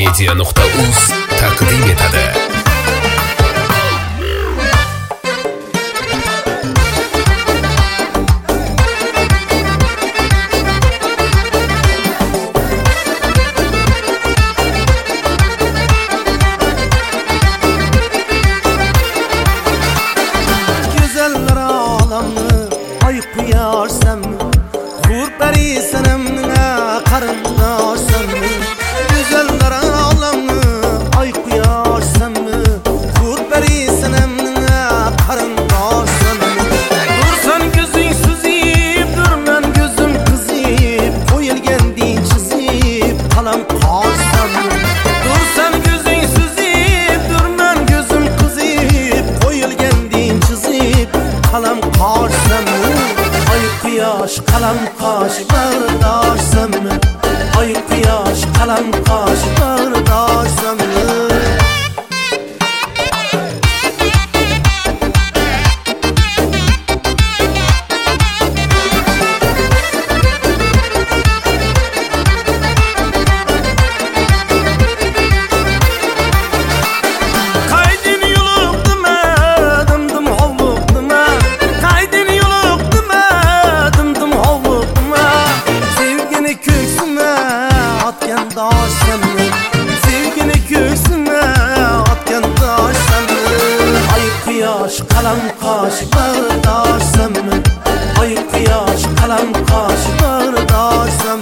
bestmedia.uz taqdim etadi. Güzeller alamını ay kuyarsam, hurperi senemine karındarsam. Güzeller alamını ay kuyarsam, hurperi senemine karındarsam. Dursan gözün süzip, durman gözüm kızıp, koyulgendin çizip, kalam karsam. Dursan gözün süzip, durman gözüm kızıp, koyulgendin çizip, kalam karsam. Ay kuyaş kalam kaş bardarsam, ay kuyaş kalam kaş bardarsam. Sevgini köksüme atken darsam, ay kuyaş kalam kaş bardarsam, ay kuyaş kalam kaş bardarsam.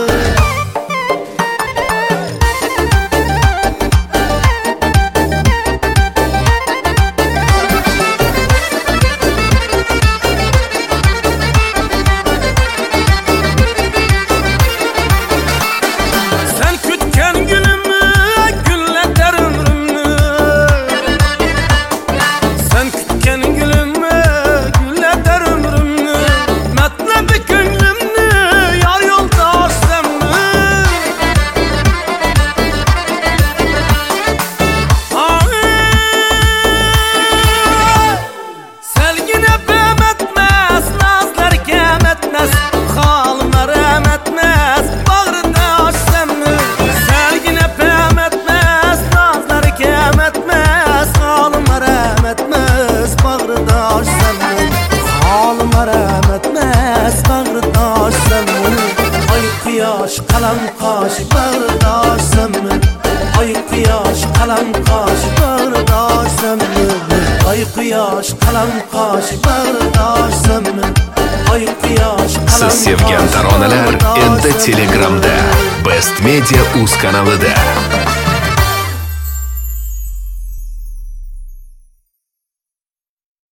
Ay kuyaş kalam kaş bardarsam, ay kuyaş kalam kaş bardarsam, ay kuyaş kalam kaş bardarsam, ay kuyaş kalam. Siz sevgan taronalar endi Telegramda Bestmedia.uz kanalida.